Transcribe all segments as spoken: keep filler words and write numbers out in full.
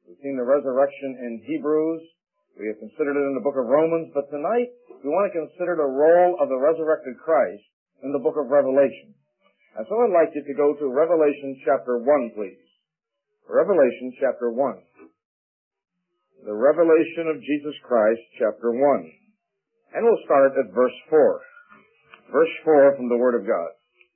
We've seen the resurrection in Hebrews. We have considered it in the book of Romans. But tonight, we want to consider the role of the resurrected Christ in the book of Revelation. And so I'd like you to go to Revelation chapter one, please. Revelation chapter one. The revelation of Jesus Christ, chapter one. And we'll start at verse four. Verse four from the Word of God.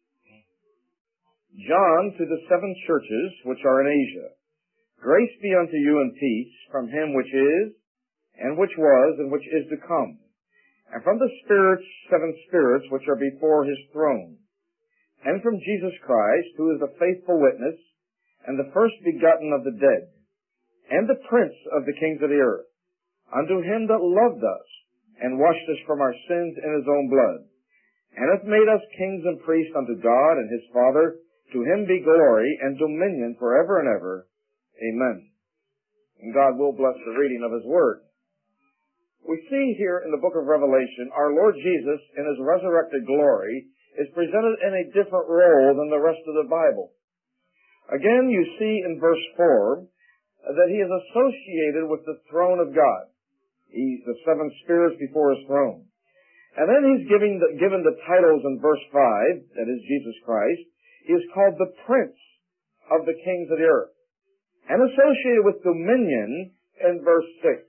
John, to the seven churches which are in Asia, grace be unto you and peace from him which is, and which was, and which is to come, and from the spirits, seven spirits which are before his throne, and from Jesus Christ, who is the faithful witness, and the first begotten of the dead, and the prince of the kings of the earth, unto him that loved us, and washed us from our sins in his own blood, and hath made us kings and priests unto God and his Father. To him be glory and dominion forever and ever. Amen. And God will bless the reading of his word. We see here in the book of Revelation, our Lord Jesus in his resurrected glory is presented in a different role than the rest of the Bible. Again, you see in verse four that he is associated with the throne of God. He's the seven spirits before his throne. And then he's giving the, given the titles in verse five, that is Jesus Christ. He is called the Prince of the kings of the earth. And associated with dominion in verse six.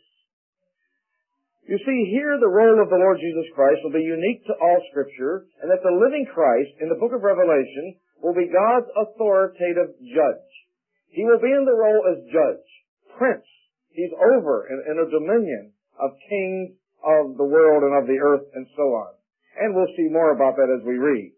You see, here the role of the Lord Jesus Christ will be unique to all Scripture, and that the living Christ in the book of Revelation will be God's authoritative judge. He will be in the role as judge, prince. He's over in, in a dominion of kings of the world and of the earth and so on. And we'll see more about that as we read.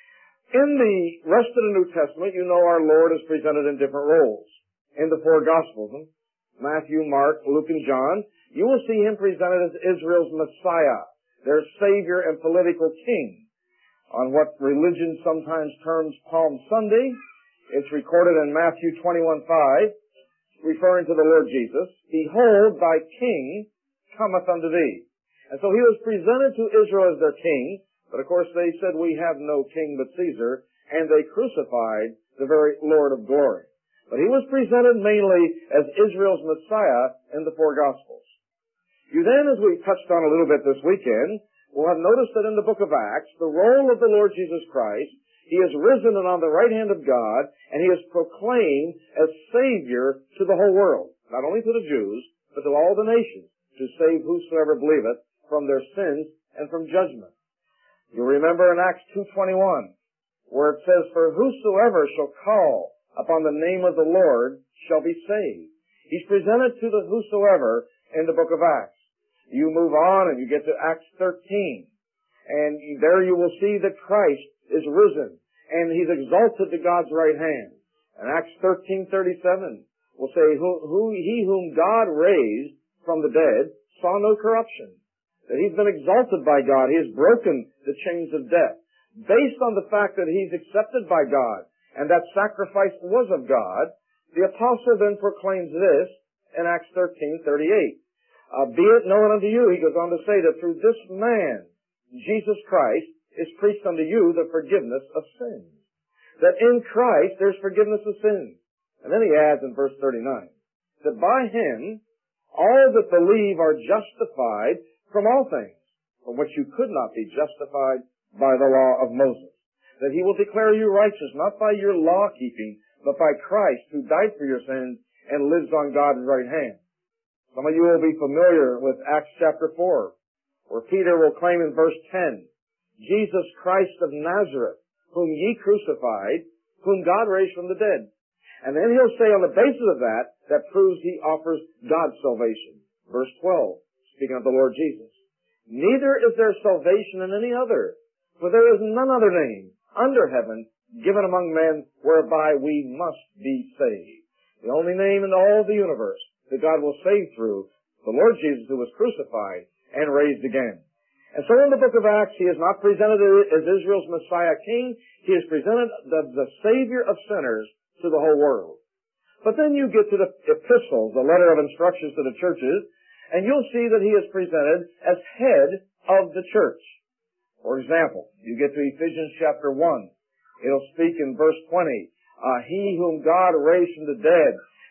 In the rest of the New Testament, you know our Lord is presented in different roles. In the four Gospels, Matthew, Mark, Luke, and John, you will see him presented as Israel's Messiah, their Savior and political king. On what religion sometimes terms Palm Sunday, it's recorded in Matthew twenty-one five, referring to the Lord Jesus, "Behold, thy king cometh unto thee." And so he was presented to Israel as their king, but of course they said, "We have no king but Caesar," and they crucified the very Lord of glory. But he was presented mainly as Israel's Messiah in the four Gospels. You then, as we touched on a little bit this weekend, will have noticed that in the book of Acts, the role of the Lord Jesus Christ, he is risen and on the right hand of God, and he is proclaimed as Savior to the whole world, not only to the Jews, but to all the nations, to save whosoever believeth from their sins and from judgment. You remember in Acts two twenty-one, where it says, "For whosoever shall call upon the name of the Lord shall be saved." He's presented to the whosoever in the book of Acts. You move on and you get to Acts thirteen, and there you will see that Christ is risen, and he's exalted to God's right hand. And Acts thirteen thirty-seven will say, who, who, he whom God raised from the dead saw no corruption. That he's been exalted by God. He has broken the chains of death. Based on the fact that he's accepted by God, and that sacrifice was of God, the apostle then proclaims this in Acts thirteen thirty-eight. Uh, be it known unto you, he goes on to say, that through this man, Jesus Christ, is preached unto you the forgiveness of sins. That in Christ there's forgiveness of sins. And then he adds in verse thirty-nine, that by him all that believe are justified from all things, from which you could not be justified by the law of Moses. That he will declare you righteous, not by your law keeping, but by Christ, who died for your sins and lives on God's right hand. Some of you will be familiar with Acts chapter four, where Peter will claim in verse ten, Jesus Christ of Nazareth, whom ye crucified, whom God raised from the dead. And then he'll say on the basis of that, that proves he offers God's salvation. Verse twelve, speaking of the Lord Jesus. Neither is there salvation in any other, for there is none other name under heaven given among men whereby we must be saved. The only name in all the universe that God will save through the Lord Jesus, who was crucified and raised again. And so in the book of Acts, he is not presented as Israel's Messiah King. He is presented as the Savior of sinners to the whole world. But then you get to the epistles, the letter of instructions to the churches, and you'll see that he is presented as head of the church. For example, you get to Ephesians chapter one. It'll speak in verse twenty, uh, he whom God raised from the dead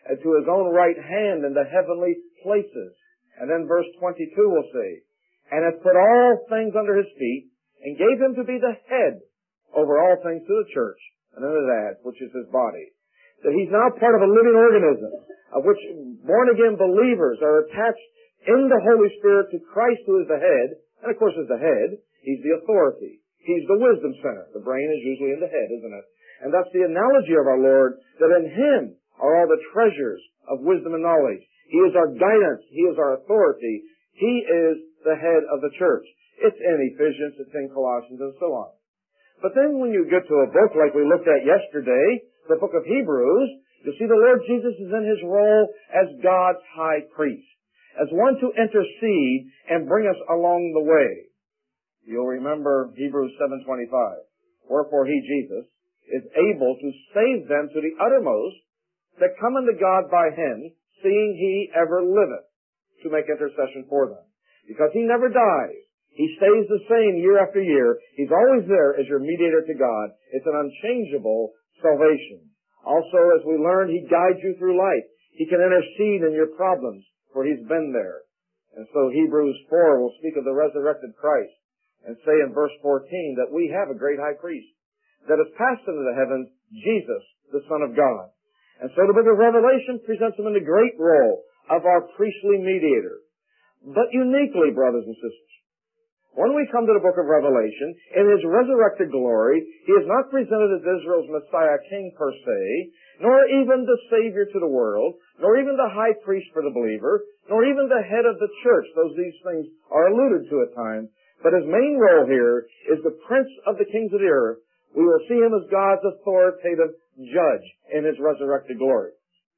and to his own right hand in the heavenly places. And then verse twenty-two we'll see, and hath put all things under his feet, and gave him to be the head over all things to the church, and then it adds, which is his body. That he's now part of a living organism, of which born-again believers are attached in the Holy Spirit to Christ, who is the head, and of course is the head. He's the authority. He's the wisdom center. The brain is usually in the head, isn't it? And that's the analogy of our Lord, that in him are all the treasures of wisdom and knowledge. He is our guidance. He is our authority. He is the head of the church. It's in Ephesians, it's in Colossians, and so on. But then when you get to a book like we looked at yesterday, the book of Hebrews, you see the Lord Jesus is in his role as God's high priest, as one to intercede and bring us along the way. You'll remember Hebrews seven twenty-five. Wherefore he, Jesus, is able to save them to the uttermost that come unto God by him, seeing he ever liveth, to make intercession for them. Because he never dies. He stays the same year after year. He's always there as your mediator to God. It's an unchangeable salvation. Also, as we learned, he guides you through life. He can intercede in your problems, for he's been there. And so Hebrews four will speak of the resurrected Christ and say in verse fourteen that we have a great high priest that has passed into the heavens, Jesus, the Son of God. And so the book of Revelation presents him in the great role of our priestly mediator. But uniquely, brothers and sisters, when we come to the book of Revelation, in his resurrected glory, he is not presented as Israel's Messiah King per se, nor even the Savior to the world, nor even the high priest for the believer, nor even the head of the church, though these things are alluded to at times. But his main role here is the Prince of the Kings of the earth. We will see him as God's authoritative judge in his resurrected glory.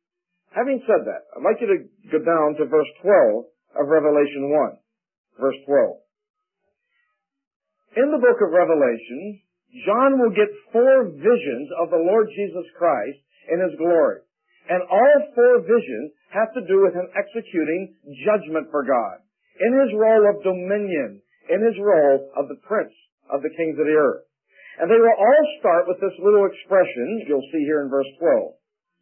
Having said that, I'd like you to go down to verse twelve of Revelation one. Verse twelve. In the book of Revelation, John will get four visions of the Lord Jesus Christ in his glory. And all four visions have to do with him executing judgment for God, in his role of dominion, in his role of the Prince of the Kings of the earth. And they will all start with this little expression you'll see here in verse twelve.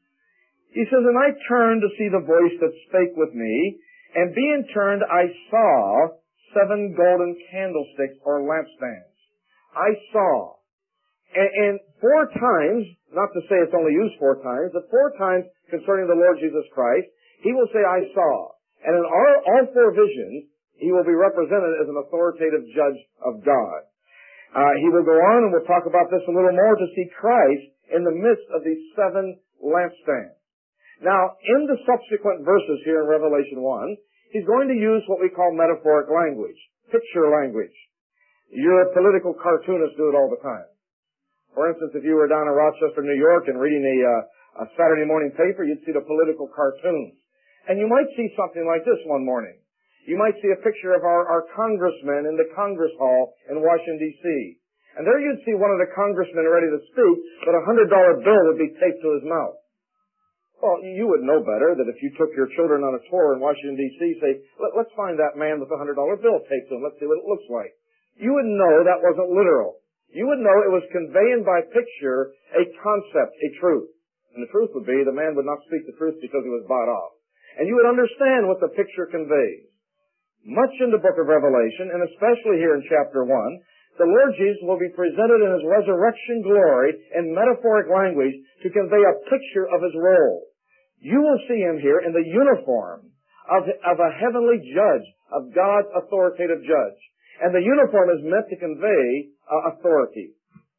He says, and I turned to see the voice that spake with me, and being turned I saw seven golden candlesticks or lampstands. I saw. And, and four times, not to say it's only used four times, but four times concerning the Lord Jesus Christ, he will say, I saw. And in all, all four visions, he will be represented as an authoritative judge of God. Uh, he will go on, and we'll talk about this a little more, to see Christ in the midst of these seven lampstands. Now, in the subsequent verses here in Revelation one, he's going to use what we call metaphoric language, picture language. Your political cartoonists do it all the time. For instance, if you were down in Rochester, New York, and reading a, uh, a Saturday morning paper, you'd see the political cartoons. And you might see something like this one morning. You might see a picture of our, our congressman in the Congress Hall in Washington, D C And there you'd see one of the congressmen ready to speak, but a hundred dollar bill would be taped to his mouth. Well, you would know better that if you took your children on a tour in Washington, D C, say, Let, let's find that man with the hundred dollar bill taped to him. Let's see what it looks like. You would know that wasn't literal. You would know it was conveying by picture a concept, a truth. And the truth would be the man would not speak the truth because he was bought off. And you would understand what the picture conveys. Much in the book of Revelation, and especially here in chapter one, the Lord Jesus will be presented in his resurrection glory in metaphoric language to convey a picture of his role. You will see him here in the uniform of, of a heavenly judge, of God's authoritative judge. And the uniform is meant to convey uh, authority.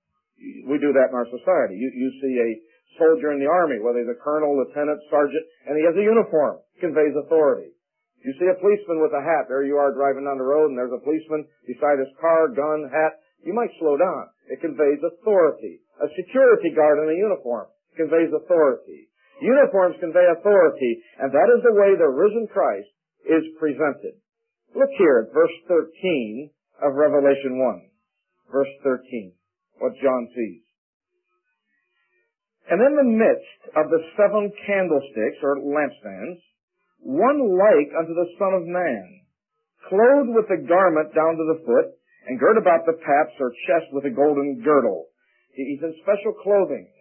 We do that in our society. You, you see a soldier in the army, whether he's a colonel, lieutenant, sergeant, and he has a uniform, conveys authority. You see a policeman with a hat. There you are driving down the road, and there's a policeman beside his car, gun, hat. You might slow down. It conveys authority. A security guard in a uniform conveys authority. Uniforms convey authority, and that is the way the risen Christ is presented. Look here at verse thirteen of Revelation one. Verse thirteen, what John sees. And in the midst of the seven candlesticks, or lampstands, one like unto the Son of Man, clothed with a garment down to the foot, and girt about the paps or chest with a golden girdle. He's in special clothing.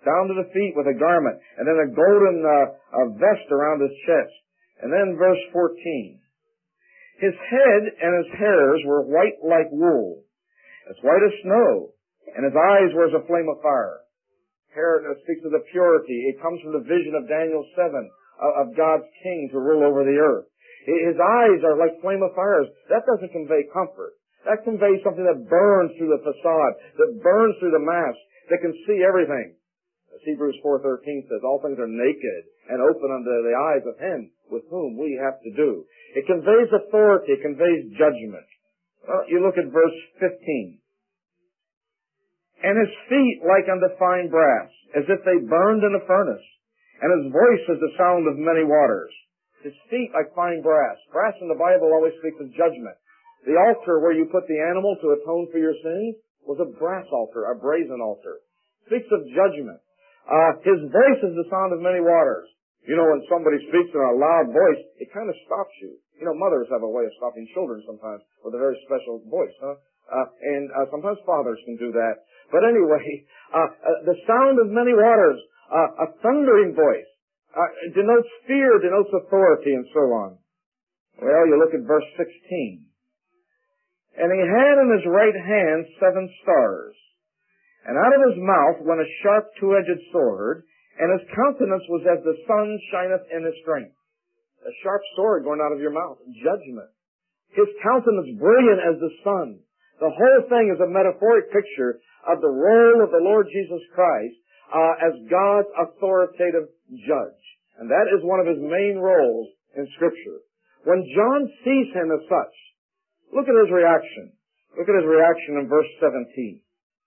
down to the feet with a garment, and then a golden uh, a vest around his chest. And then verse fourteen. His head and his hairs were white like wool, as white as snow, and his eyes were as a flame of fire. Here it speaks of the purity. It comes from the vision of Daniel seven, of God's king to rule over the earth. His eyes are like flame of fires. That doesn't convey comfort. That conveys something that burns through the facade, that burns through the mask, that can see everything. As Hebrews four thirteen says, all things are naked and open unto the eyes of him with whom we have to do. It conveys authority. It conveys judgment. Well, you look at verse fifteen. And his feet like unto fine brass, as if they burned in a furnace. And his voice as the sound of many waters. His feet like fine brass. Brass in the Bible always speaks of judgment. The altar where you put the animal to atone for your sins was a brass altar, a brazen altar. Speaks of judgment. Uh, his voice is the sound of many waters. You know, when somebody speaks in a loud voice, it kind of stops you. You know, mothers have a way of stopping children sometimes with a very special voice, huh? Uh, and uh, sometimes fathers can do that. But anyway, uh, uh, the sound of many waters, uh, a thundering voice, uh, denotes fear, denotes authority, and so on. Well, you look at verse sixteen. And he had in his right hand seven stars, and out of his mouth went a sharp two-edged sword, and his countenance was as the sun shineth in his strength. A sharp sword going out of your mouth, judgment. His countenance brilliant as the sun. The whole thing is a metaphoric picture of the role of the Lord Jesus Christ uh, as God's authoritative judge. And that is one of his main roles in Scripture. When John sees him as such, look at his reaction. Look at his reaction in verse seventeen.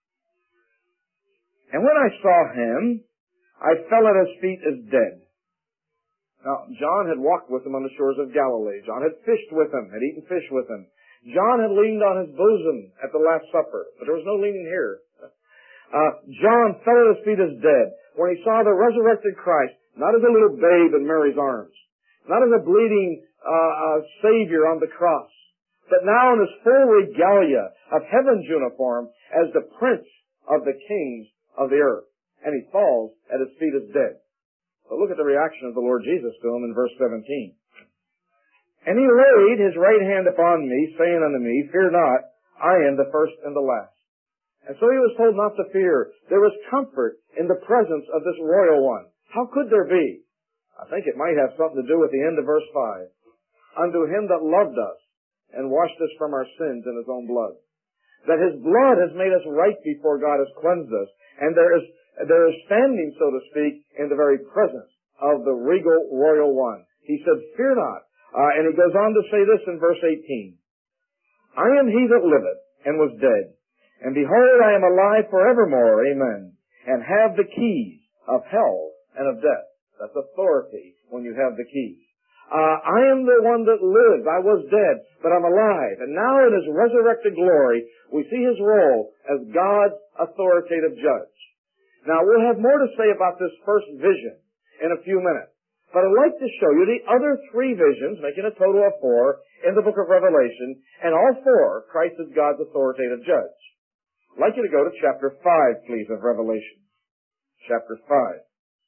And when I saw him, I fell at his feet as dead. Now, John had walked with him on the shores of Galilee. John had fished with him, had eaten fish with him. John had leaned on his bosom at the Last Supper, but there was no leaning here. Uh, John fell at his feet as dead when he saw the resurrected Christ, not as a little babe in Mary's arms, not as a bleeding uh, uh, Savior on the cross, but now in his full regalia of heaven's uniform as the Prince of the kings of the earth. And he falls at his feet as dead. So look at the reaction of the Lord Jesus to him in verse seventeen. And he laid his right hand upon me, saying unto me, Fear not, I am the first and the last. And so he was told not to fear. There was comfort in the presence of this royal one. How could there be? I think it might have something to do with the end of verse five. Unto him that loved us and washed us from our sins in his own blood. That his blood has made us right before God, has cleansed us. And there is, there is standing, so to speak, in the very presence of the regal royal one. He said, Fear not. Uh, and he goes on to say this in verse eighteen. I am he that liveth and was dead. And behold, I am alive forevermore. Amen. And have the keys of hell and of death. That's authority when you have the keys. Uh, I am the one that lives. I was dead, but I'm alive. And now in his resurrected glory, we see his role as God's authoritative judge. Now, we'll have more to say about this first vision in a few minutes. But I'd like to show you the other three visions, making a total of four, in the book of Revelation, and all four, Christ is God's authoritative judge. I'd like you to go to chapter five, please, of Revelation. Chapter five.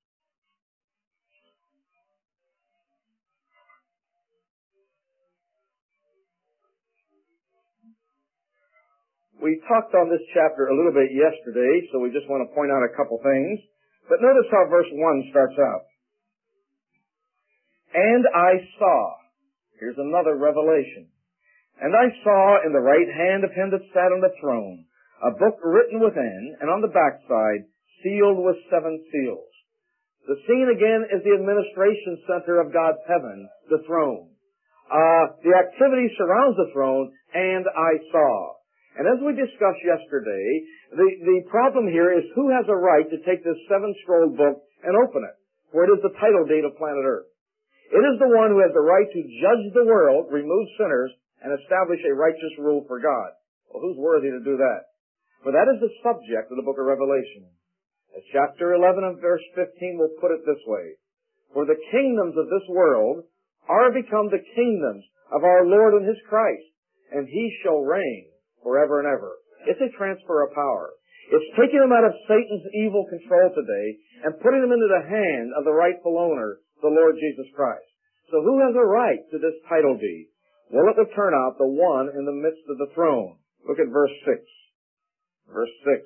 We talked on this chapter a little bit yesterday, so we just want to point out a couple things. But notice how verse one starts out. And I saw, here's another revelation, and I saw in the right hand of him that sat on the throne a book written within, and on the backside, sealed with seven seals. The scene again is the administration center of God's heaven, the throne. Uh, the activity surrounds the throne, and I saw. And as we discussed yesterday, the, the problem here is who has a right to take this seven-scrolled book and open it, for it is the title deed of planet Earth. It is the one who has the right to judge the world, remove sinners, and establish a righteous rule for God. Well, who's worthy to do that? For that is the subject of the book of Revelation. As chapter eleven and verse fifteen will put it this way. For the kingdoms of this world are become the kingdoms of our Lord and his Christ, and he shall reign forever and ever. It's a transfer of power. It's taking them out of Satan's evil control today and putting them into the hand of the rightful owner, the Lord Jesus Christ. So who has a right to this title deed? Well, it will turn out the one in the midst of the throne. Look at verse six. Verse six.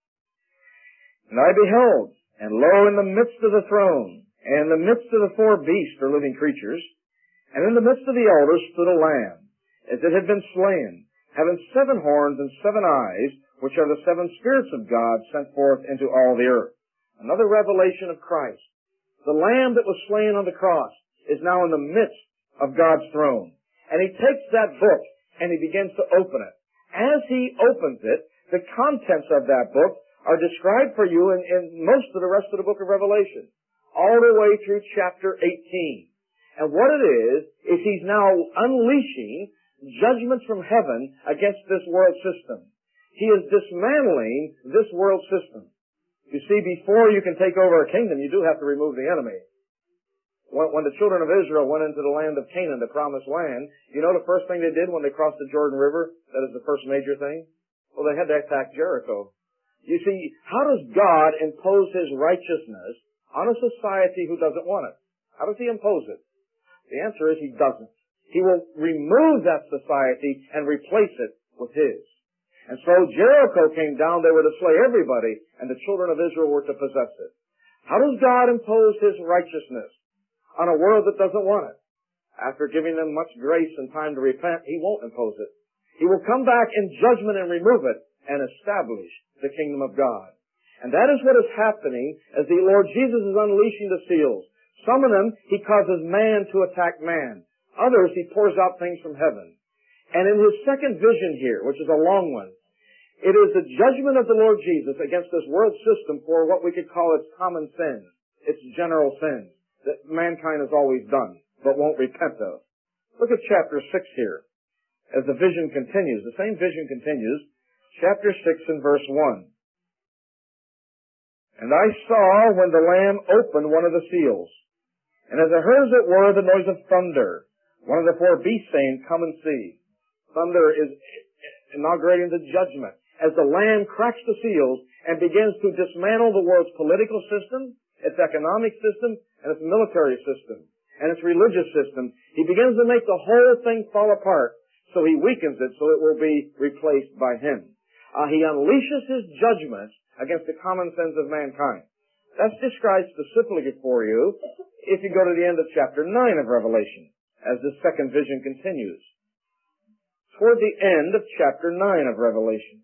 And I beheld, and lo, in the midst of the throne, and in the midst of the four beasts, or living creatures, and in the midst of the elders stood a lamb, as it had been slain, having seven horns and seven eyes, which are the seven spirits of God sent forth into all the earth. Another revelation of Christ. The lamb that was slain on the cross is now in the midst of God's throne. And he takes that book and he begins to open it. As he opens it, the contents of that book are described for you in, in most of the rest of the book of Revelation, all the way through chapter eighteen. And what it is, is he's now unleashing judgments from heaven against this world system. He is dismantling this world system. You see, before you can take over a kingdom, you do have to remove the enemy. When, when the children of Israel went into the land of Canaan, the promised land, you know the first thing they did when they crossed the Jordan River? That is the first major thing? Well, they had to attack Jericho. You see, how does God impose His righteousness on a society who doesn't want it? How does He impose it? The answer is He doesn't. He will remove that society and replace it with His. And so Jericho came down, they were to slay everybody, and the children of Israel were to possess it. How does God impose His righteousness on a world that doesn't want it? After giving them much grace and time to repent, He won't impose it. He will come back in judgment and remove it and establish the kingdom of God. And that is what is happening as the Lord Jesus is unleashing the seals. Some of them, He causes man to attack man. Others, He pours out things from heaven. And in His second vision here, which is a long one, it is the judgment of the Lord Jesus against this world system for what we could call its common sins, its general sins, that mankind has always done, but won't repent of. Look at chapter six here, as the vision continues. The same vision continues, chapter six and verse one. And I saw when the Lamb opened one of the seals, and as I heard as it were the noise of thunder, one of the four beasts saying, Come and see. Thunder is inaugurating the judgment as the Lamb cracks the seals and begins to dismantle the world's political system, its economic system, and its military system, and its religious system. He begins to make the whole thing fall apart, so he weakens it so it will be replaced by Him. Uh, he unleashes His judgments against the common sins of mankind. That's described specifically for you if you go to the end of chapter nine of Revelation, as the second vision continues. Toward the end of chapter nine of Revelation.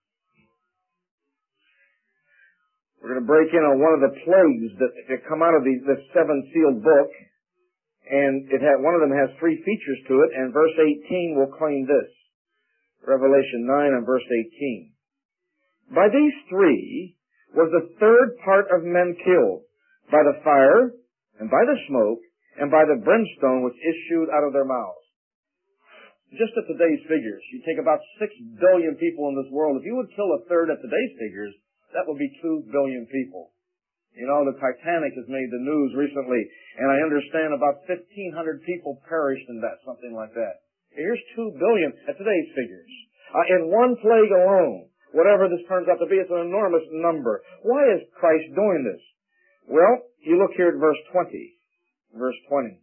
We're going to break in on one of the plagues that, that come out of the, the seven-sealed book. And it had, one of them has three features to it, and verse eighteen will claim this. Revelation nine and verse eighteen. By these three was the third part of men killed, by the fire, and by the smoke, and by the brimstone which issued out of their mouths. Just at today's figures, you take about six billion people in this world. If you would kill a third at today's figures, that would be two billion people. You know, the Titanic has made the news recently, and I understand about fifteen hundred people perished in that, something like that. Here's two billion at today's figures. Uh, in one plague alone, whatever this turns out to be, it's an enormous number. Why is Christ doing this? Well, you look here at verse twenty. Verse twenty.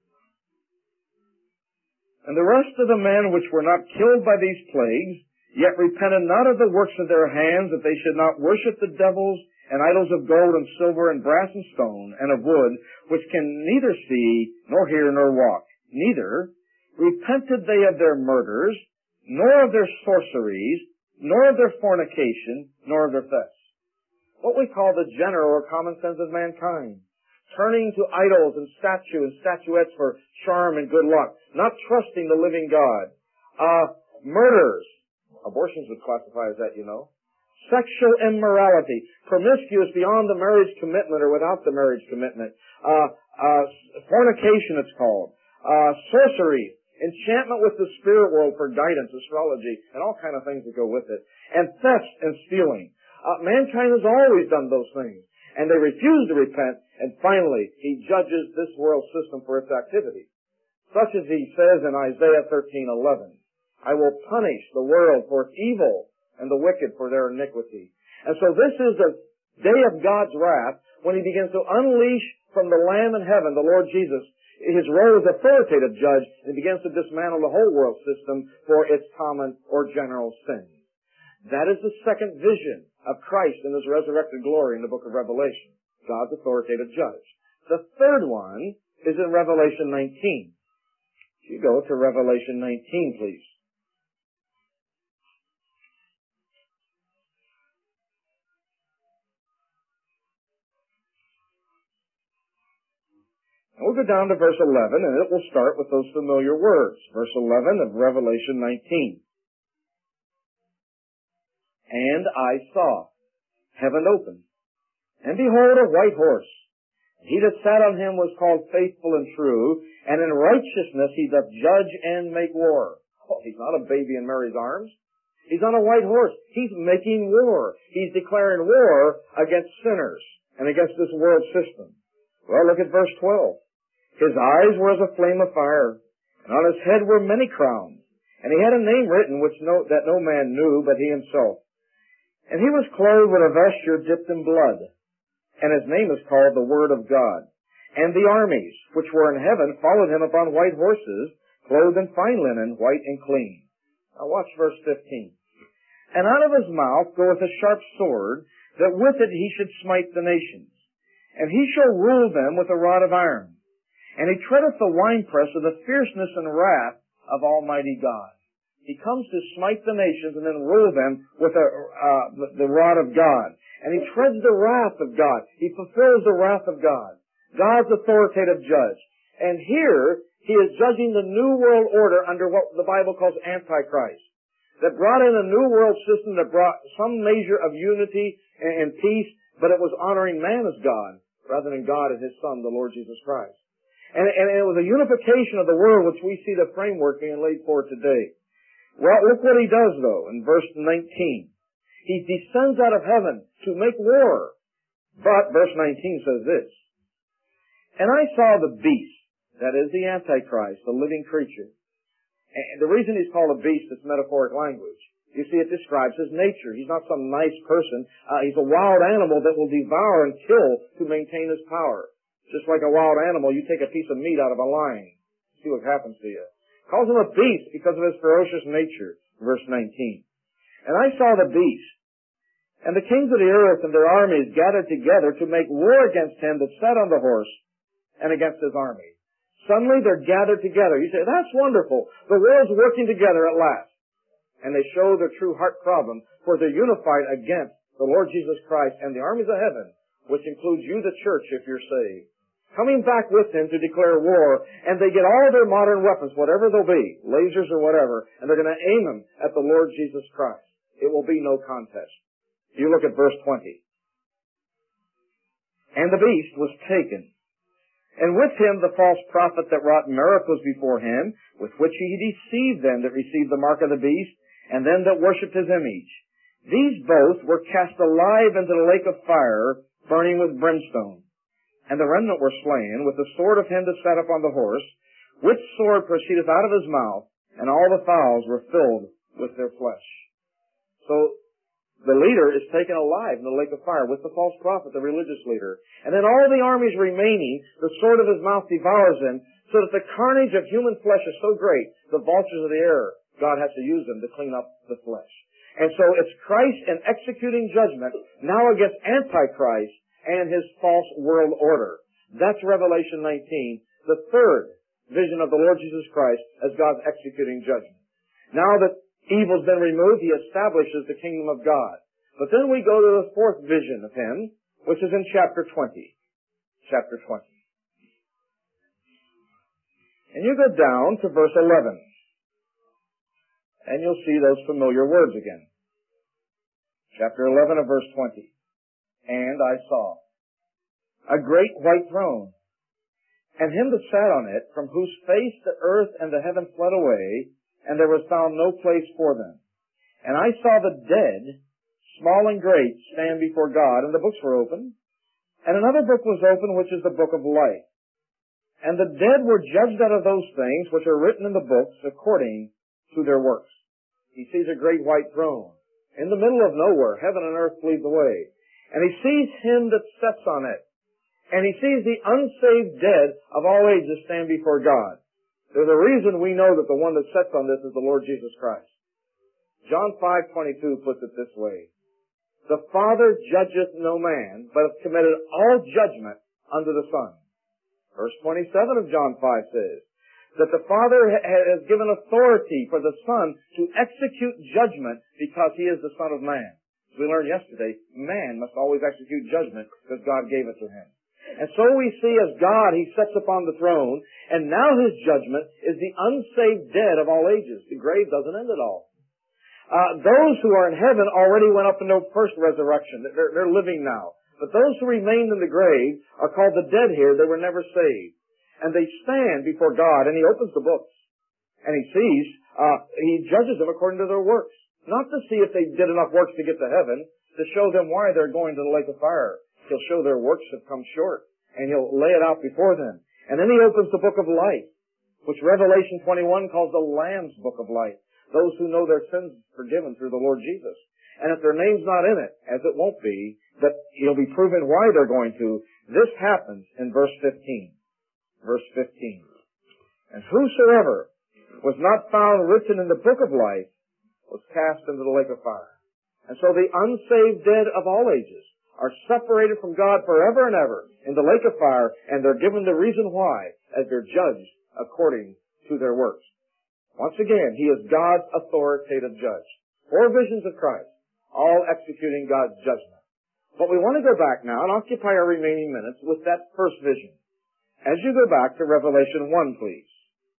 And the rest of the men which were not killed by these plagues, yet repented not of the works of their hands, that they should not worship the devils and idols of gold and silver and brass and stone and of wood, which can neither see nor hear nor walk. Neither repented they of their murders, nor of their sorceries, nor of their fornication, nor of their thefts. What we call the general or common sense of mankind. Turning to idols and statue and statuettes for charm and good luck. Not trusting the living God. Uh, murders. Abortions would classify as that, you know. Sexual immorality. Promiscuous beyond the marriage commitment or without the marriage commitment. Uh, uh, fornication it's called. Uh, sorcery. Enchantment with the spirit world for guidance, astrology, and all kind of things that go with it. And theft and stealing. Uh, mankind has always done those things. And they refuse to repent, and finally, He judges this world system for its activity. Such as He says in Isaiah thirteen eleven, I will punish the world for its evil, and the wicked for their iniquity. And so this is the day of God's wrath when He begins to unleash from the Lamb in heaven, the Lord Jesus, His role as authoritative judge, and begins to dismantle the whole world system for its common or general sins. That is the second vision of Christ in His resurrected glory in the book of Revelation, God's authoritative judge. The third one is in Revelation nineteen. If you go to Revelation nineteen, please. And we'll go down to verse eleven, and it will start with those familiar words. Verse eleven of Revelation nineteen. And I saw heaven open, and behold, a white horse. He that sat on him was called Faithful and True, and in righteousness he doth judge and make war. Oh, he's not a baby in Mary's arms. He's on a white horse. He's making war. He's declaring war against sinners and against this world system. Well, look at verse twelve. His eyes were as a flame of fire, and on his head were many crowns, and he had a name written which no, that no man knew but he himself. And he was clothed with a vesture dipped in blood, and his name is called the Word of God. And the armies which were in heaven followed him upon white horses, clothed in fine linen, white and clean. Now watch verse fifteen. And out of his mouth goeth a sharp sword, that with it he should smite the nations. And he shall rule them with a rod of iron. And he treadeth the winepress of the fierceness and wrath of Almighty God. He comes to smite the nations and then rule them with a, uh, the rod of God. And he treads the wrath of God. He fulfills the wrath of God. God's authoritative judge. And here, he is judging the new world order under what the Bible calls Antichrist. That brought in a new world system that brought some measure of unity and peace, but it was honoring man as God, rather than God and His Son, the Lord Jesus Christ. And, and it was a unification of the world which we see the framework being laid for today. Well, look what he does, though, in verse nineteen. He descends out of heaven to make war. But, verse nineteen says this, And I saw the beast, that is the Antichrist, the living creature. And the reason he's called a beast is metaphoric language. You see, it describes his nature. He's not some nice person. Uh, he's a wild animal that will devour and kill to maintain his power. Just like a wild animal, you take a piece of meat out of a lion. See what happens to you. Calls him a beast because of his ferocious nature. Verse nineteen. And I saw the beast, and the kings of the earth and their armies gathered together to make war against him that sat on the horse and against his army. Suddenly they're gathered together. You say, that's wonderful. The world's working together at last. And they show their true heart problem, for they're unified against the Lord Jesus Christ and the armies of heaven, which includes you, the church, if you're saved. Coming back with him to declare war, and they get all their modern weapons, whatever they'll be, lasers or whatever, and they're going to aim them at the Lord Jesus Christ. It will be no contest. You look at verse twenty. And the beast was taken, and with him the false prophet that wrought miracles before him, with which he deceived them that received the mark of the beast, and them that worshipped his image. These both were cast alive into the lake of fire, burning with brimstone. And the remnant were slain with the sword of him that sat upon the horse, which sword proceedeth out of his mouth, and all the fowls were filled with their flesh. So, the leader is taken alive in the lake of fire with the false prophet, the religious leader. And then all the armies remaining, the sword of his mouth devours them, so that the carnage of human flesh is so great, the vultures of the air, God has to use them to clean up the flesh. And so it's Christ in executing judgment now against Antichrist and his false world order. That's Revelation nineteen, the third vision of the Lord Jesus Christ as God's executing judgment. Now that evil's been removed, he establishes the kingdom of God. But then we go to the fourth vision of him, which is in chapter twenty. Chapter twenty. And you go down to verse eleven. And you'll see those familiar words again. Chapter eleven of verse twenty. And I saw a great white throne, and him that sat on it, from whose face the earth and the heaven fled away, and there was found no place for them. And I saw the dead, small and great, stand before God, and the books were opened. And another book was opened, which is the book of life. And the dead were judged out of those things which are written in the books according to their works. He sees a great white throne. in the middle of nowhere. Heaven and earth flees away. And he sees him that sits on it. And he sees the unsaved dead of all ages stand before God. There's a reason we know that the one that sits on this is the Lord Jesus Christ. John five twenty-two puts it this way. The Father judgeth no man, but hath committed all judgment unto the Son. Verse twenty-seven of John five says that the Father has given authority for the Son to execute judgment because he is the Son of Man. As we learned yesterday, man must always execute judgment because God gave it to him. And so we see as God, he sits upon the throne, and now his judgment is the unsaved dead of all ages. The grave doesn't end at all. Uh, those who are in heaven already went up in the first resurrection. They're, they're living now. But those who remained in the grave are called the dead here. They were never saved. And they stand before God, and he opens the books. And he sees, uh, he judges them according to their works. Not to see if they did enough works to get to heaven, to show them why they're going to the lake of fire. He'll show their works have come short, and he'll lay it out before them. And then he opens the book of life, which Revelation twenty-one calls the Lamb's book of life. Those who know their sins forgiven through the Lord Jesus. And if their name's not in it, as it won't be, that he'll be proven why they're going to. This happens in verse fifteen. Verse fifteen. And whosoever was not found written in the book of life was cast into the lake of fire. And so the unsaved dead of all ages are separated from God forever and ever in the lake of fire, and they're given the reason why as they're judged according to their works. Once again, he is God's authoritative judge. Four visions of Christ, all executing God's judgment. But we want to go back now and occupy our remaining minutes with that first vision. As you go back to Revelation one, please.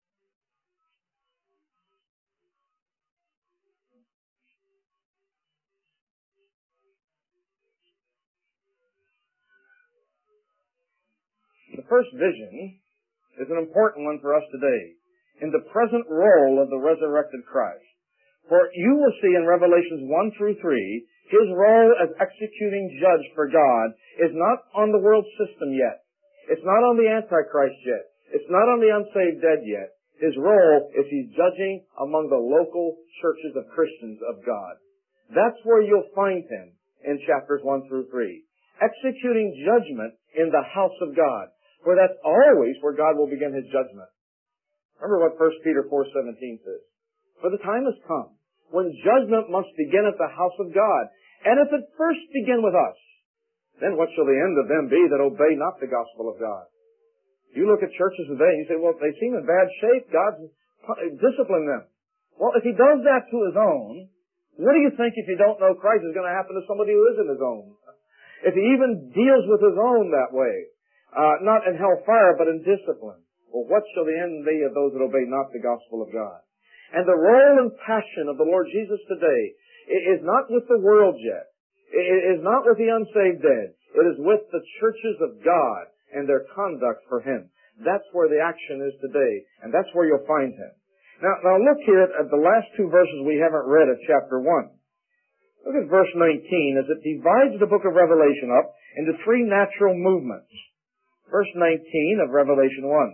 The first vision is an important one for us today, in the present role of the resurrected Christ. For you will see in Revelations one through three, his role as executing judge for God is not on the world system yet. It's not on the Antichrist yet. It's not on the unsaved dead yet. His role is he's judging among the local churches of Christians of God. That's where you'll find him in chapters one through three. Executing judgment in the house of God. For that's always where God will begin his judgment. Remember what First Peter four seventeen says. For the time has come when judgment must begin at the house of God. And if it first begin with us, then what shall the end of them be that obey not the gospel of God? You look at churches today and you say, well, they seem in bad shape. God's disciplining them. Well, if he does that to his own, what do you think if you don't know Christ is going to happen to somebody who isn't his own? If he even deals with his own that way. Uh, not in hellfire, but in discipline. Well, what shall the end be of those that obey not the gospel of God? And the role and passion of the Lord Jesus today is not with the world yet. It is not with the unsaved dead. It is with the churches of God and their conduct for him. That's where the action is today, and that's where you'll find him. Now, now look here at the last two verses we haven't read of chapter one. Look at verse nineteen as it divides the book of Revelation up into three natural movements. Verse nineteen of Revelation one.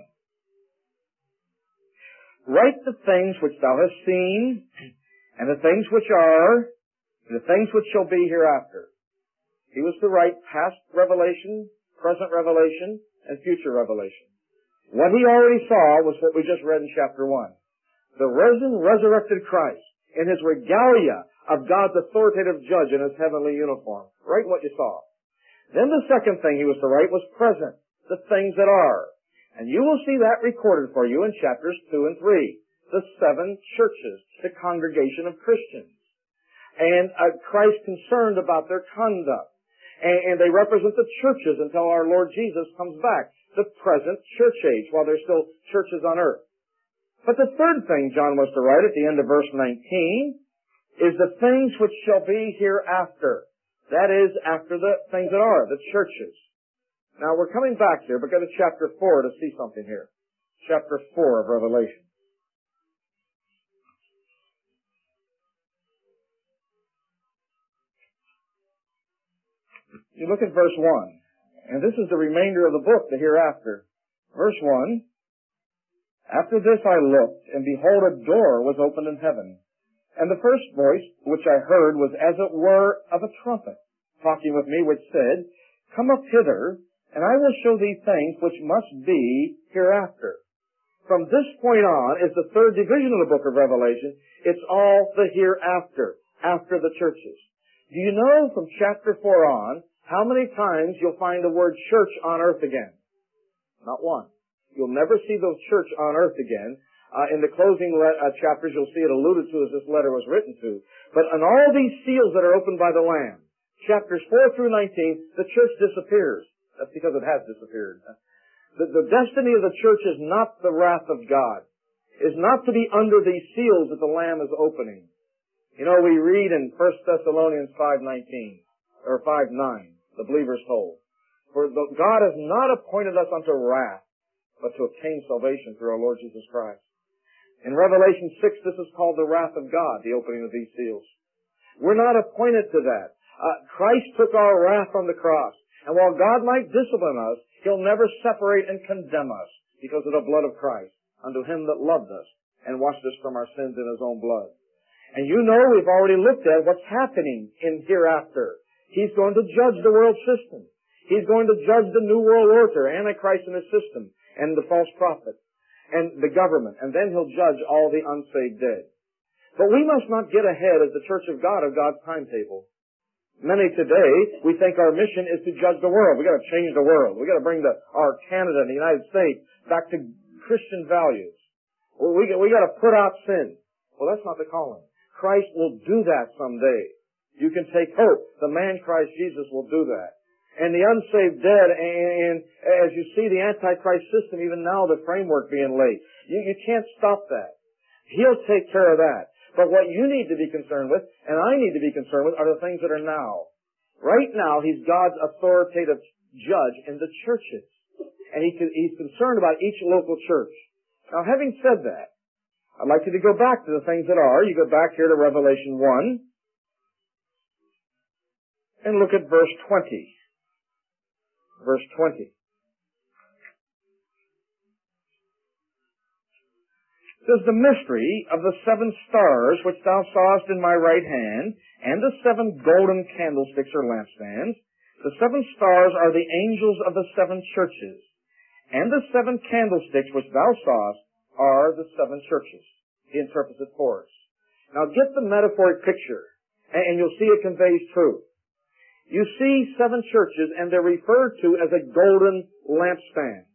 Write the things which thou hast seen, and the things which are, and the things which shall be hereafter. He was to write past revelation, present revelation, and future revelation. What he already saw was what we just read in chapter one. The risen, resurrected Christ in his regalia of God's authoritative judge in his heavenly uniform. Write what you saw. Then the second thing he was to write was present. The things that are. And you will see that recorded for you in chapters two and three. The seven churches, the congregation of Christians. And uh, Christ concerned about their conduct. And, and they represent the churches until our Lord Jesus comes back. The present church age, while there's still churches on earth. But the third thing John was to write at the end of verse nineteen is the things which shall be hereafter. That is, after the things that are, the churches. Now, we're coming back here, but go to chapter four to see something here. Chapter four of Revelation. You look at verse one, and this is the remainder of the book, the hereafter. Verse one, After this I looked, and behold, a door was opened in heaven. And the first voice which I heard was as it were of a trumpet, talking with me, which said, Come up hither, and I will show thee things which must be hereafter. From this point on is the third division of the book of Revelation. It's all the hereafter, after the churches. Do you know from chapter four on how many times you'll find the word church on earth again? Not one. You'll never see the church on earth again. Uh, in the closing le- uh, chapters, you'll see it alluded to as this letter was written to. But on all these seals that are opened by the Lamb, chapters four through nineteen, the church disappears. That's because it has disappeared. The, the destiny of the church is not the wrath of God, is not to be under these seals that the Lamb is opening. You know, we read in First Thessalonians five nineteen, or five nine, the believers told, For the, God has not appointed us unto wrath, but to obtain salvation through our Lord Jesus Christ. In Revelation six, this is called the wrath of God, the opening of these seals. We're not appointed to that. Uh, Christ took our wrath on the cross. And while God might discipline us, He'll never separate and condemn us because of the blood of Christ unto Him that loved us and washed us from our sins in His own blood. And you know we've already looked at what's happening in hereafter. He's going to judge the world system. He's going to judge the New World Order, Antichrist and his system, and the false prophet, and the government. And then He'll judge all the unsaved dead. But we must not get ahead as the Church of God of God's timetable. Many today, we think our mission is to judge the world. We've got to change the world. We've got to bring the, our Canada and the United States back to Christian values. Well, we, we got to put out sin. Well, that's not the calling. Christ will do that someday. You can take hope. The man Christ Jesus will do that. And the unsaved dead, and, and as you see the Antichrist system, even now the framework being laid, you, you can't stop that. He'll take care of that. But what you need to be concerned with, and I need to be concerned with, are the things that are now. Right now, He's God's authoritative judge in the churches. And he, He's concerned about each local church. Now, having said that, I'd like you to go back to the things that are. You go back here to Revelation one, and look at verse twenty. Verse twenty. It says, The mystery of the seven stars which thou sawest in my right hand, and the seven golden candlesticks or lampstands. The seven stars are the angels of the seven churches, and the seven candlesticks which thou sawest are the seven churches. He interprets it for us. Now get the metaphoric picture, and you'll see it conveys truth. You see seven churches, and they're referred to as a golden lampstand.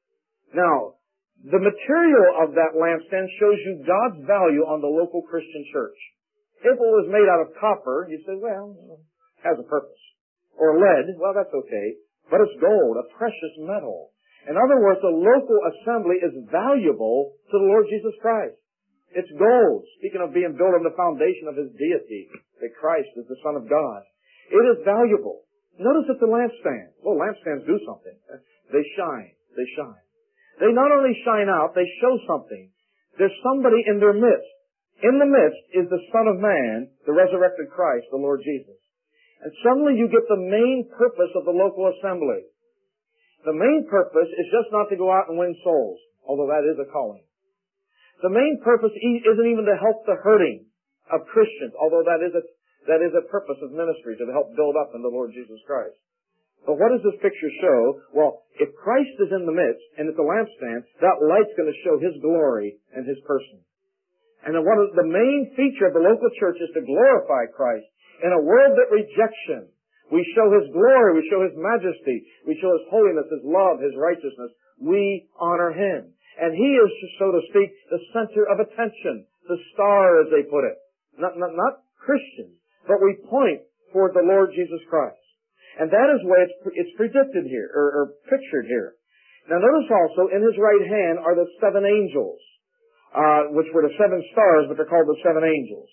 Now, the material of that lampstand shows you God's value on the local Christian church. If it was made out of copper, you say, well, it has a purpose. Or lead, well, that's okay. But it's gold, a precious metal. In other words, the local assembly is valuable to the Lord Jesus Christ. It's gold, speaking of being built on the foundation of His deity, that Christ is the Son of God. It is valuable. Notice it's a lampstand. Well, lampstands do something. They shine. They shine. They not only shine out, they show something. There's somebody in their midst. In the midst is the Son of Man, the resurrected Christ, the Lord Jesus. And suddenly you get the main purpose of the local assembly. The main purpose is just not to go out and win souls, although that is a calling. The main purpose isn't even to help the hurting of Christians, although that is a, that is a purpose of ministry, to help build up in the Lord Jesus Christ. But what does this picture show? Well, if Christ is in the midst, and it's a lampstand, that light's going to show His glory and His person. And then one of the main feature of the local church is to glorify Christ. In a world that rejects Him, we show His glory, we show His majesty, we show His holiness, His love, His righteousness. We honor Him. And He is, so to speak, the center of attention, the star, as they put it. Not, not, not Christians, but we point toward the Lord Jesus Christ. And that is the way it's, it's predicted here, or, or pictured here. Now notice also, in His right hand are the seven angels, uh, which were the seven stars, but they're called the seven angels.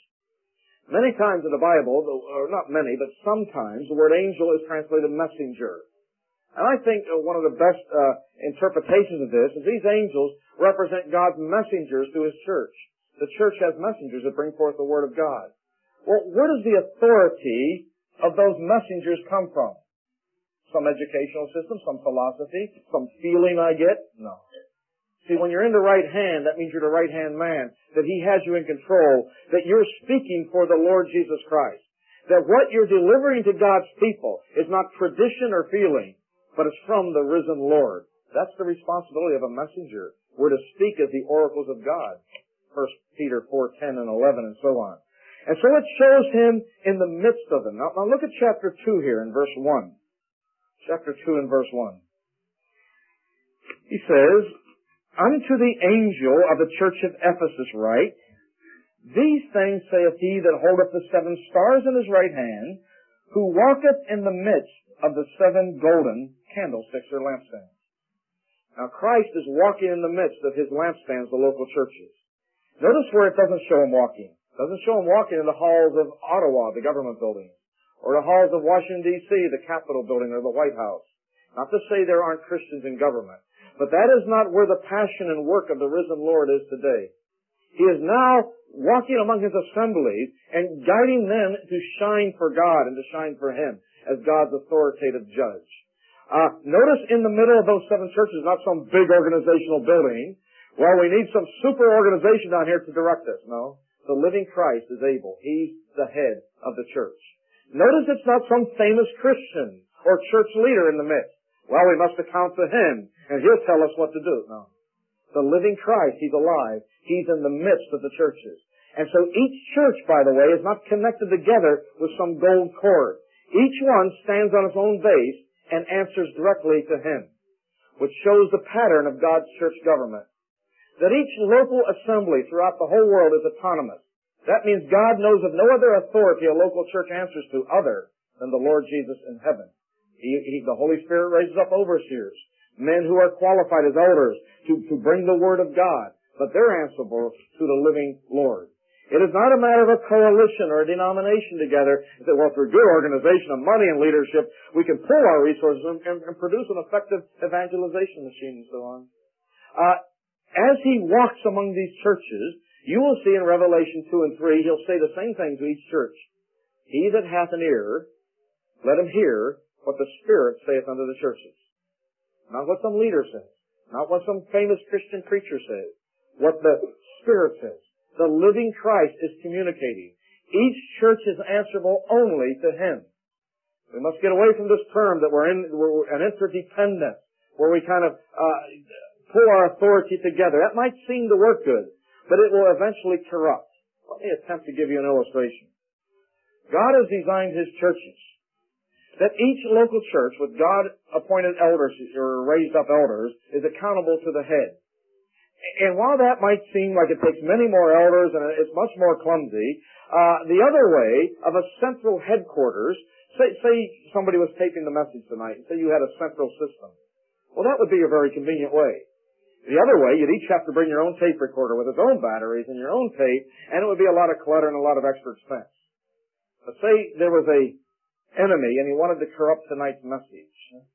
Many times in the Bible, or not many, but sometimes, the word angel is translated messenger. And I think one of the best uh, interpretations of this is these angels represent God's messengers to His church. The church has messengers that bring forth the Word of God. Well, where does the authority of those messengers come from? Some educational system, some philosophy, some feeling I get? No. See, when you're in the right hand, that means you're the right-hand man, that He has you in control, that you're speaking for the Lord Jesus Christ. That what you're delivering to God's people is not tradition or feeling, but it's from the risen Lord. That's the responsibility of a messenger. We're to speak as the oracles of God. First Peter four, ten and eleven and so on. And so it shows Him in the midst of them. Now, now look at chapter two here in verse one. Chapter two and verse one. He says, Unto the angel of the church of Ephesus write, These things saith he that holdeth the seven stars in his right hand, who walketh in the midst of the seven golden candlesticks or lampstands. Now Christ is walking in the midst of His lampstands, the local churches. Notice where it doesn't show Him walking. It doesn't show Him walking in the halls of Ottawa, the government building, or the halls of Washington, D C, the Capitol building, or the White House. Not to say there aren't Christians in government. But that is not where the passion and work of the risen Lord is today. He is now walking among His assemblies and guiding them to shine for God and to shine for Him as God's authoritative judge. Uh, notice in the middle of those seven churches, not some big organizational building. Well, we need some super organization down here to direct us. No. The living Christ is able. He's the head of the church. Notice it's not some famous Christian or church leader in the midst. Well, we must account to Him, and He'll tell us what to do. No. The living Christ, He's alive. He's in the midst of the churches. And so each church, by the way, is not connected together with some gold cord. Each one stands on its own base and answers directly to Him, which shows the pattern of God's church government. That each local assembly throughout the whole world is autonomous. That means God knows of no other authority a local church answers to other than the Lord Jesus in heaven. He, he, the Holy Spirit raises up overseers, men who are qualified as elders to, to bring the Word of God, but they're answerable to the living Lord. It is not a matter of a coalition or a denomination together that, well, through good organization of money and leadership, we can pool our resources and, and, and produce an effective evangelization machine and so on. Uh, as He walks among these churches, you will see in Revelation two and three, He'll say the same thing to each church. He that hath an ear, let him hear what the Spirit saith unto the churches. Not what some leader says. Not what some famous Christian preacher says. What the Spirit says. The living Christ is communicating. Each church is answerable only to Him. We must get away from this term that we're in, we're an interdependence, where we kind of uh, pull our authority together. That might seem to work good, but it will eventually corrupt. Let me attempt to give you an illustration. God has designed His churches that each local church with God-appointed elders or raised-up elders is accountable to the head. And while that might seem like it takes many more elders and it's much more clumsy, uh, the other way of a central headquarters, say, say somebody was taping the message tonight, and say you had a central system. Well, that would be a very convenient way. The other way, you'd each have to bring your own tape recorder with its own batteries and your own tape, and it would be a lot of clutter and a lot of extra expense. But say there was a enemy and he wanted to corrupt tonight's message.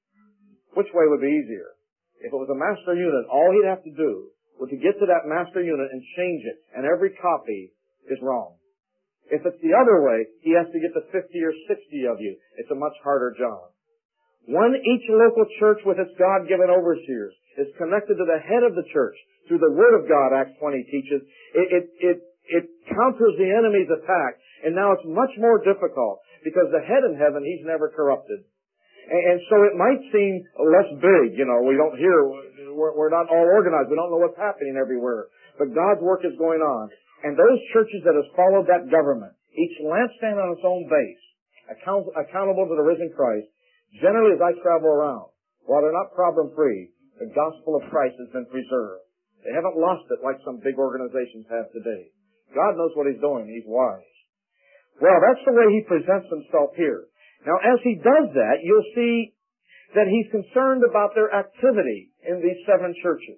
Which way would be easier? If it was a master unit, all he'd have to do was to get to that master unit and change it, and every copy is wrong. If it's the other way, he has to get to fifty or sixty of you. It's a much harder job. One, each local church with its God-given overseers is connected to the head of the church through the Word of God, Acts twenty teaches. It, it, it, it counters the enemy's attack, and now it's much more difficult because the head in heaven, He's never corrupted. And, and so it might seem less big, you know, we don't hear, we're, we're not all organized, we don't know what's happening everywhere. But God's work is going on. And those churches that have followed that government, each lampstand on its own base, account, accountable to the risen Christ, generally as I travel around, while they're not problem-free, the gospel of Christ has been preserved. They haven't lost it like some big organizations have today. God knows what He's doing. He's wise. Well, that's the way He presents Himself here. Now, as He does that, you'll see that He's concerned about their activity in these seven churches.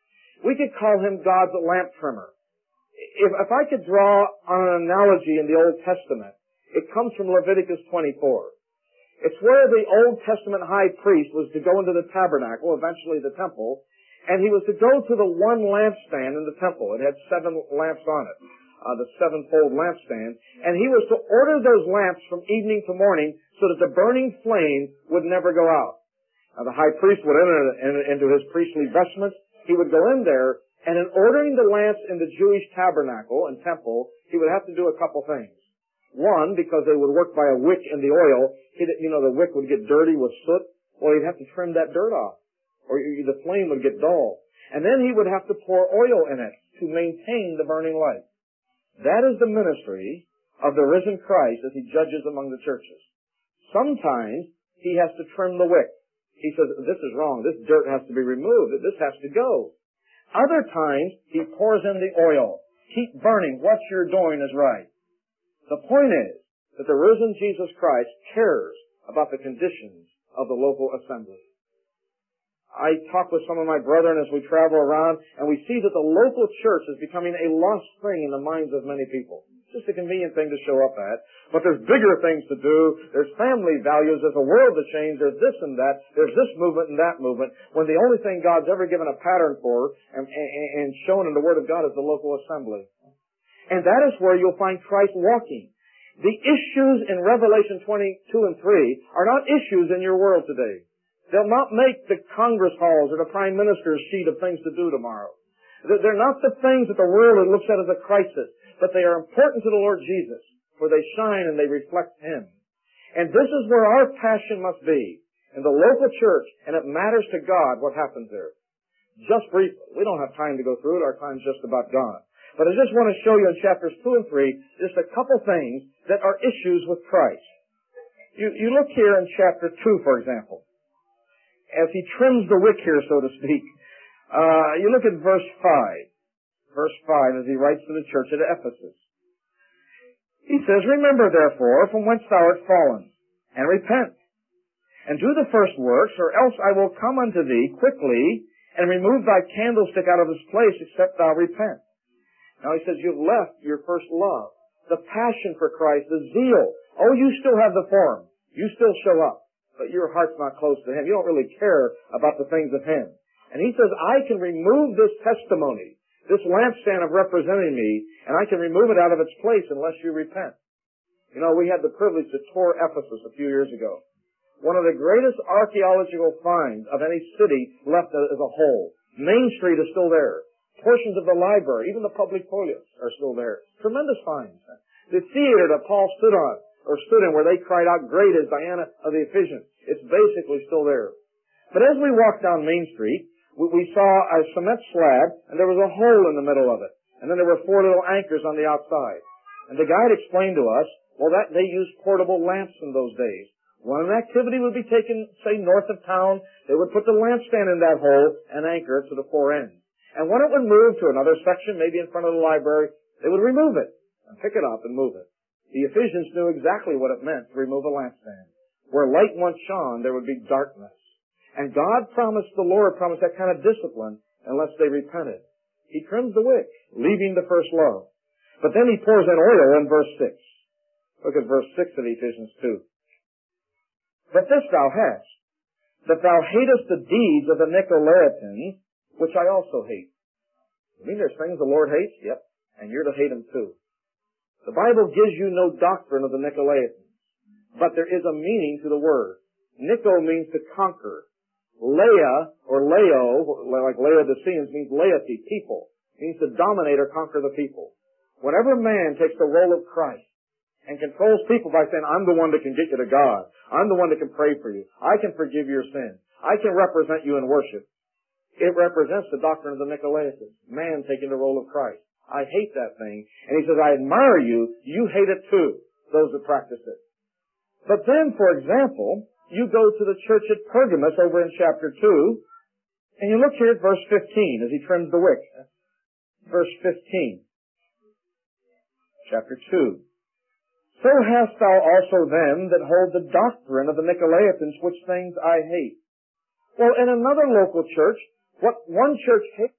We could call Him God's lamp trimmer. If, if I could draw on an analogy in the Old Testament, it comes from Leviticus twenty-four. It's where the Old Testament high priest was to go into the tabernacle, eventually the temple, and he was to go to the one lampstand in the temple. It had seven lamps on it, uh, the sevenfold lampstand, and he was to order those lamps from evening to morning so that the burning flame would never go out. Now the high priest would enter into his priestly vestments. he would go in there, and in ordering the lamps in the Jewish tabernacle and temple, he would have to do a couple things. One, because they would work by a wick in the oil, he'd, you know, the wick would get dirty with soot. Well, he'd have to trim that dirt off, or the flame would get dull. And then he would have to pour oil in it to maintain the burning light. That is the ministry of the risen Christ as he judges among the churches. Sometimes he has to trim the wick. He says, this is wrong. This dirt has to be removed. This has to go. Other times, he pours in the oil. Keep burning. What you're doing is right. The point is that the risen Jesus Christ cares about the conditions of the local assembly. I talk with some of my brethren as we travel around, and we see that the local church is becoming a lost thing in the minds of many people. It's just a convenient thing to show up at. But there's bigger things to do. There's family values. There's a world to change. There's this and that. There's this movement and that movement. When the only thing God's ever given a pattern for and, and, and shown in the Word of God is the local assembly. And that is where you'll find Christ walking. The issues in Revelation twenty-two and three are not issues in your world today. They'll not make the Congress halls or the Prime Minister's sheet of things to do tomorrow. They're not the things that the world looks at as a crisis, but they are important to the Lord Jesus, for they shine and they reflect Him. And this is where our passion must be, in the local church, and it matters to God what happens there. Just briefly, we don't have time to go through it, our time's just about gone. But I just want to show you in chapters two and three just a couple things that are issues with Christ. You, you look here in chapter two, for example. As he trims the wick here, so to speak, uh, you look at verse five. Verse five, as he writes to the church at Ephesus. He says, remember therefore from whence thou art fallen, and repent, and do the first works, or else I will come unto thee quickly, and remove thy candlestick out of his place, except thou repent. Now he says, you've left your first love, the passion for Christ, the zeal. Oh, you still have the form. You still show up. But your heart's not close to Him. You don't really care about the things of Him. And he says, I can remove this testimony, this lampstand of representing me, and I can remove it out of its place unless you repent. You know, we had the privilege to tour Ephesus a few years ago. One of the greatest archaeological finds of any city left as a whole. Main Street is still there. Portions of the library, even the public folios are still there. Tremendous finds. The theater that Paul stood on, or stood in, where they cried out, great is Diana of the Ephesians. It's basically still there. But as we walked down Main Street, we, we saw a cement slab, and there was a hole in the middle of it. And then there were four little anchors on the outside. And the guide explained to us, well, that they used portable lamps in those days. When an activity would be taken, say, north of town, they would put the lampstand in that hole and anchor it to the four ends. And when it would move to another section, maybe in front of the library, they would remove it and pick it up and move it. The Ephesians knew exactly what it meant to remove a lampstand. Where light once shone, there would be darkness. And God promised, the Lord promised that kind of discipline unless they repented. He trims the wick, leaving the first love. But then He pours in oil in verse six. Look at verse six of Ephesians two. But this thou hast, that thou hatest the deeds of the Nicolaitans, which I also hate. You mean there's things the Lord hates? Yep. And you're to hate them too. The Bible gives you no doctrine of the Nicolaitans, but there is a meaning to the word. Nico means to conquer. Leia, or Leo, like Laodiceans, means laity, people. It means to dominate or conquer the people. Whenever man takes the role of Christ and controls people by saying, I'm the one that can get you to God. I'm the one that can pray for you. I can forgive your sin. I can represent you in worship. It represents the doctrine of the Nicolaitans, man taking the role of Christ. I hate that thing. And he says, I admire you. You hate it too, those that practice it. But then, for example, you go to the church at Pergamos over in chapter two, and you look here at verse fifteen as he trims the wick. Verse fifteen. Chapter two. So hast thou also them that hold the doctrine of the Nicolaitans, which things I hate. Well, in another local church, what one church hates